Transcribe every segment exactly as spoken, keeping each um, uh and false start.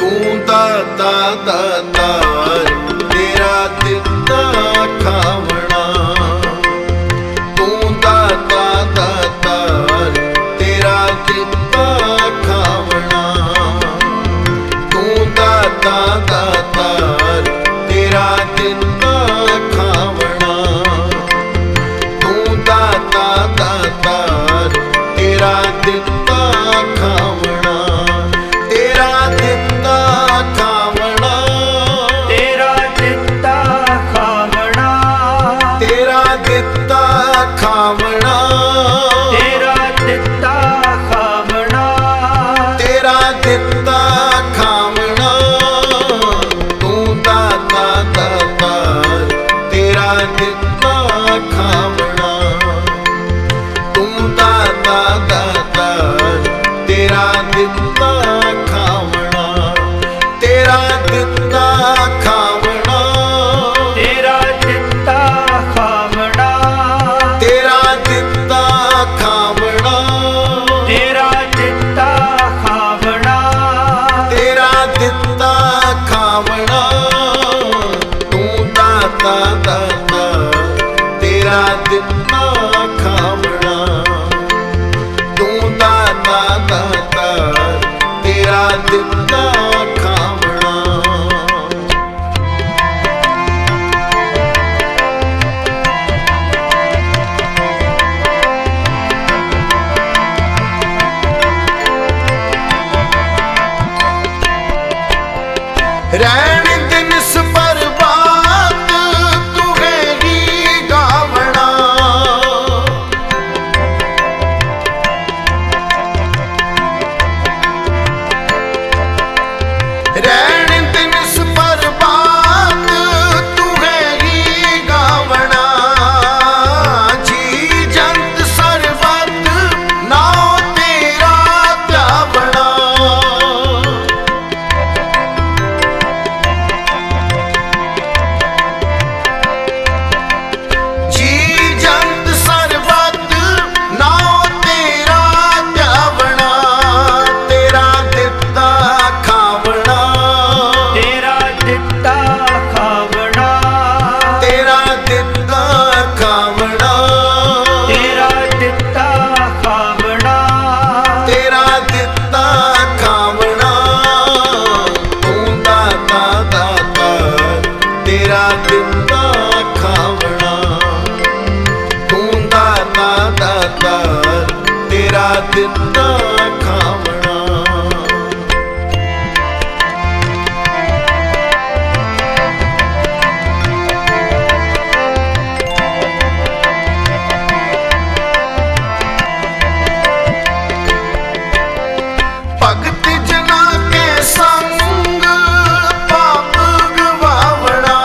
ਤੂੰ ਦਾਤਾ ਦਾਤਾਰ ਤੇਰਾ ਦਿੱਤਾ ਖਾਵਣਾ। ਤੂੰ ਦਾਤਾ ਦਾਤਾਰ ਤੇਰਾ ਦਿੱਤਾ ਖਾਵਣਾ। ਤੂੰ ਦਾਤਾ ਦਾਤਾਰ ਤੇਰਾ ਦਿੱਤਾ ਖਾਵਣਾ। ਤੂੰ ਦਾਤਾ ਦਾਤਾਰ ਤੇਰਾ ਦਿੱਤਾ ਖਾਵਣਾ। ਤੇਰਾ ਦਿੱਤਾ ਖਾਵਣਾ। ਤੇਰਾ ਦਿੱਤਾ ਖਾਵਣਾ। ਤੇਰਾ ਦਿੱਤਾ ਖਾਵਣਾ। ਤੇਰਾ ਦਿੱਤਾ ਖਾਵਣਾ। ਤੇਰਾ ਦਿੱਤਾ ਖਾਵਣਾ। ਤੂੰ ਦਾਤਾ ਦਾਤਾਰ ਤੇਰਾ ਦਿੱਤਾ ਖਾਵਣਾ। ਤੂੰ ਦਾਤਾ ਦਾਤਾਰ ਤੇਰਾ ਦਿੱਤਾ ਖਾਵਣਾ। ਤੇਰਾ ਦਿੱਤਾ ਖਾਵਣਾ। ਤੇਰਾ ਦਿੱਤਾ ਖਾਵਣਾ। ਤੇਰਾ ਦਿੱਤਾ ਖਾਵਣਾ। ਤੇਰਾ ਦਿੱਤਾ ਖਾਵਣਾ। ਤੇਰਾ ਦਿੱਤਾ ਖਾਵਣਾ। ਤੂੰ ਦਾਤਾ ਦਾਤਾ ਤੇਰਾ ਦਿੱਤਾ ਖਾਵਣਾ। ਤੂੰ ਦਾਤਾ ਦਾਤਾ ਤੇਰਾ ਦਿੱਤਾ ਖਾਵਣਾ। ਰਹਿਣ ਦਿਨ ਸਪਰਵਾਤ ਤੂੰ ਹੈ ਹੀ ਗਾਵਣਾ। ਰਹਿਣ ਦਿਨ ਸਪਰਵਾਤ ਤੂੰ ਹੈ ਹੀ ਗਾਵਣਾ। ਜੀ ਜੰਤ ਸਰਬਤ ਨਾਉ ਤੇਰਾ ਧਿਆਵਣਾ। ਜੀ ਜੰਤ ਸਰਬਤ ਨਾਉ ਤੇਰਾ ਧਿਆਵਣਾ। ਤੇਰਾ ਦਿੱਤਾ ਖਾਵਣਾ। ਤੇਰਾ ਦਿੱਤਾ ਖਾਵਣਾ। ਤੇਰਾ ਦਿੱਤਾ ਖਾਵਣਾ। ਤੇਰਾ ਦਿੱਤਾ ਖਾਵਣਾ। ਤੇਰਾ ਦਿੱਤਾ ਖਾਵਣਾ। ਤੂੰ ਦਾਤਾ ਦਾਤਾਰ ਤੇਰਾ ਦਿੱਤਾ ਖਾਵਣਾ। ਤੂੰ ਦਾਤਾ ਦਾਤਾਰ ਤੇਰਾ ਦਿੱਤਾ ਖਾਵਣਾ। ਭਗਤ ਜਨਾ ਕੇ ਸੰਗ ਪਾਪ ਗਵਾਵਣਾ।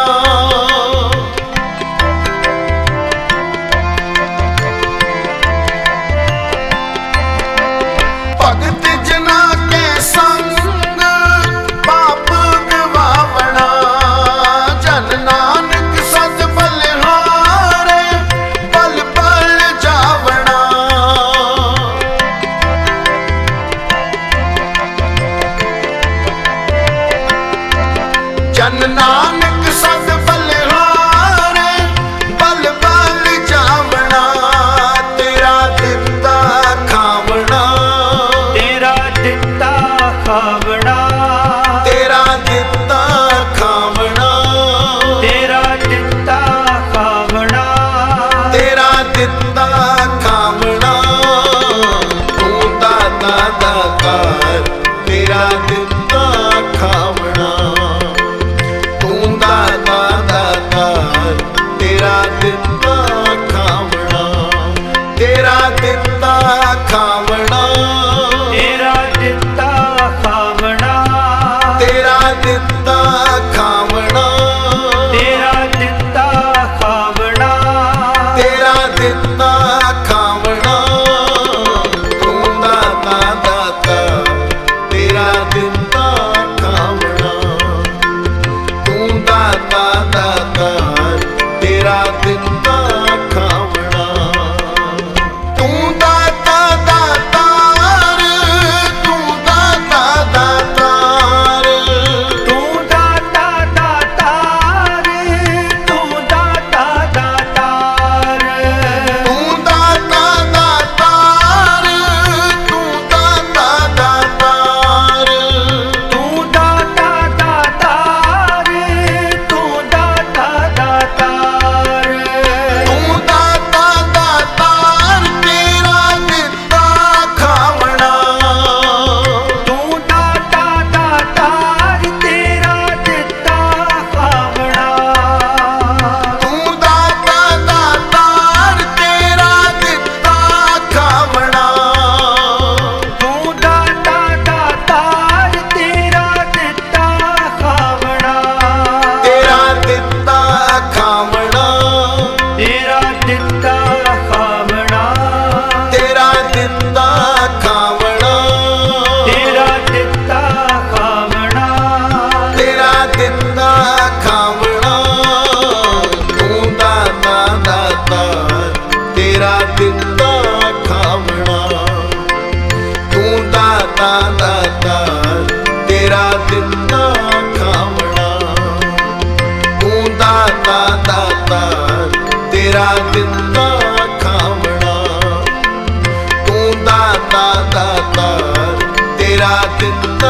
ਭਗਤ ਜਨਾ ਕੇ ਸੰਗ ਪਾਪ ਗਵਾਵਣਾ। ਜਨ ਨਾਨਕ ਸਦ ਬਲਿਹਾਰੇ ਬਲ ਬਲ ਜਾਵਣਾ। ਜਨ ਨਾਨਕ ਸਦ ਬਲਿਹਾਰੇ ਬਲ ਬਲ ਜਾਵਣਾ। ਤੇਰਾ ਦਿੱਤਾ ਖਾਵਣਾ। ਤੇਰਾ ਦਿੱਤਾ ਖਾਵਣਾ। ਤੇਰਾ ਦਿੱਤਾ ਖਾਵਣਾ। ਤੇਰਾ ਦਿੱਤਾ ਖਾਵਣਾ। ਤੇਰਾ ਦਿੱਤਾ ਖਾਵਣਾ। ਤੂੰ ਦਾਤਾ ਦਾਤਾਰ ਤੇਰਾ ਦਿੱਤਾ ਖਾਵਣਾ। ਤੂੰ ਦਾਤਾ ਦਾਤਾਰ ਤੇਰਾ ਦਿੱਤਾ ਖਾਵਣਾ। ਤੇਰਾ ਦਿੱਤਾ ਖਾਵਣਾ। ਤੇਰਾ ਦਿੱਤਾ ਖਾਵਣਾ। ਤੇਰਾ ਦਿੱਤਾ ਖਾਵਣਾ। ਤੇਰਾ ਦਿੱਤਾ ਖਾਵਣਾ। ਤੇਰਾ ਦਿੱਤਾ ਖਾਵਣਾ। ਤੂੰ ਦਾਤਾ ਦਾਤਾ ਤੇਰਾ ਦਿੱਤਾ ਤੇਰਾ ਦਿੱਤਾ ਖਾਵਣਾ, ਤੂੰ ਦਾਤਾ ਦਾਤਾਰ, ਤੇਰਾ ਦਿੱਤਾ